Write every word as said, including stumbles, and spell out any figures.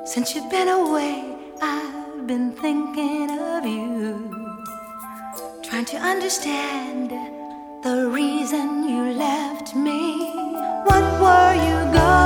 Since you've been away, I've been thinking of you, trying to understand the reason you left me. What were you going